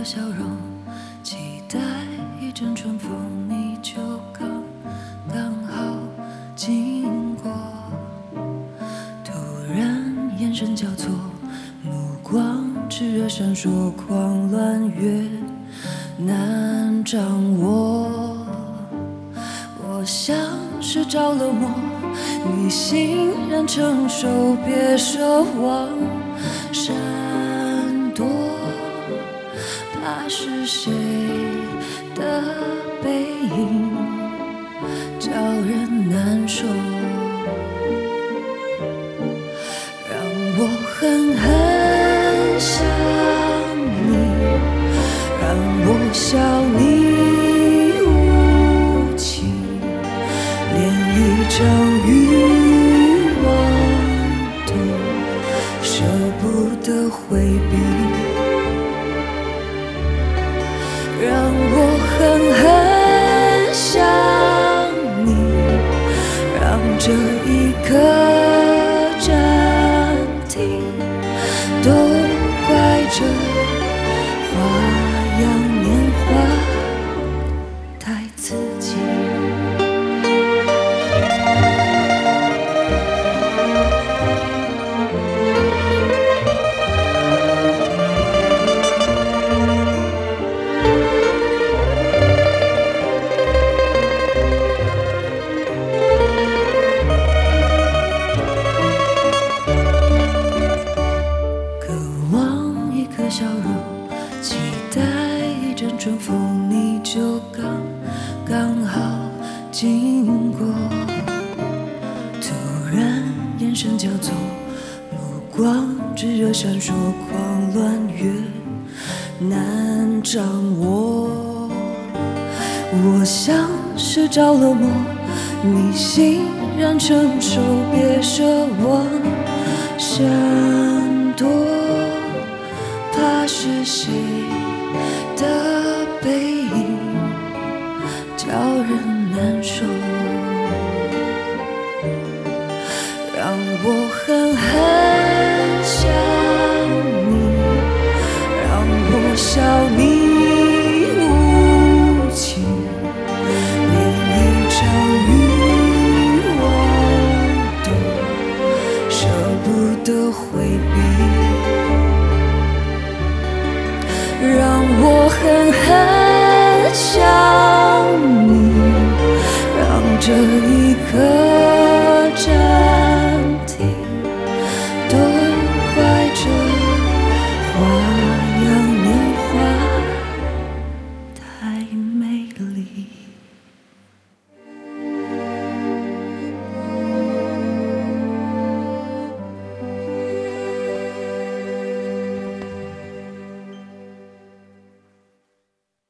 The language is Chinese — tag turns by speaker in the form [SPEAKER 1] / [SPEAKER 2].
[SPEAKER 1] 笑容，期待一阵春风，你就刚好经过。突然眼神交错，目光炽热闪烁，狂乱越难掌握。我像是着了魔，你欣然承受，别奢望闪躲。怕是谁的背影叫人难受，让我狠狠想你，让我笑你无情，连一场欲望都舍不得回避。让我狠狠想你，让这一刻暂停，都怪这花样年华太刺激。笑容，期待一阵春风，你就刚好经过。突然眼神交错，目光炙热闪烁，狂乱越难掌握。我像是着了魔，你欣然承受，别奢望闪躲。怕是谁的背影叫人难受，让我狠狠想你，让我笑你无情，连一场欲望都舍不得回避。让我狠狠想你，让这一刻暂停。